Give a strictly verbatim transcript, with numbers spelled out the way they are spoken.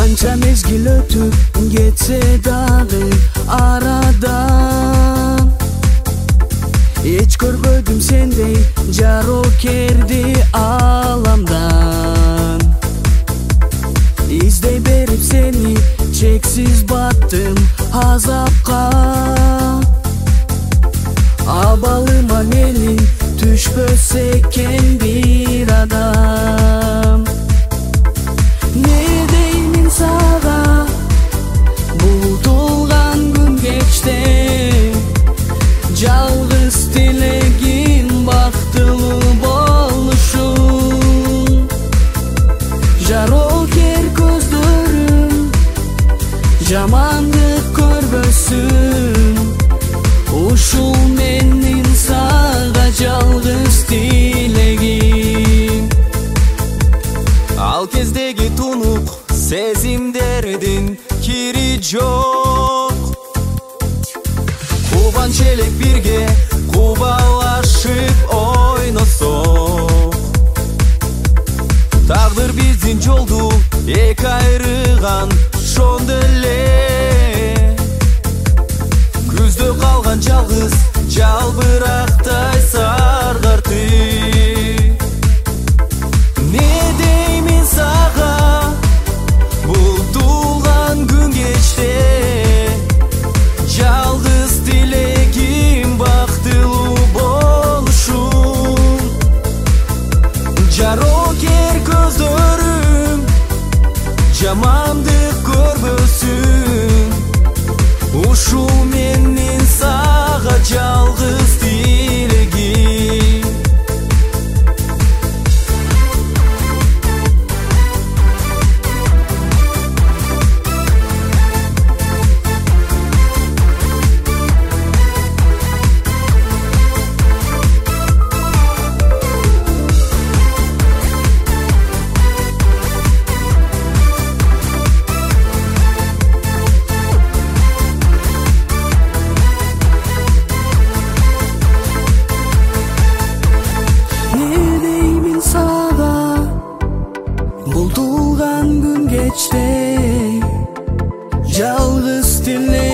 Kança mezgil ötüp geçse dağı aradan, hiç görmedim sendey jarokerdi alamdan. İzdey berip seni çeksiz battım azapka. Abalıma elin düşböseken bir adam. Ne deymin sağa, bulduğun gün geçti. Жалғыз тілегім бақтылы болушun. Жарокер көздөрүм жамандык көрбөсүн. Ушул менин сага жалғыз тілегим. Ал кездеги тунук сезимдердин кири жок. Кубан челек бирге кубалашып ойносок. Тагдыр биздин жолду эки айрыган шондо эле. Күздө калган жалгыз жалбырактай саргартып. Не деймин сага, бул туулган күн кечте. Жалгыз тілегим бактылуу болушун. Жарокер көздөрүм жамандык көрбөсүн. Ушул менин сага жалгыз тилегим. Bulduğun gün geçti, жалгыз тілегим.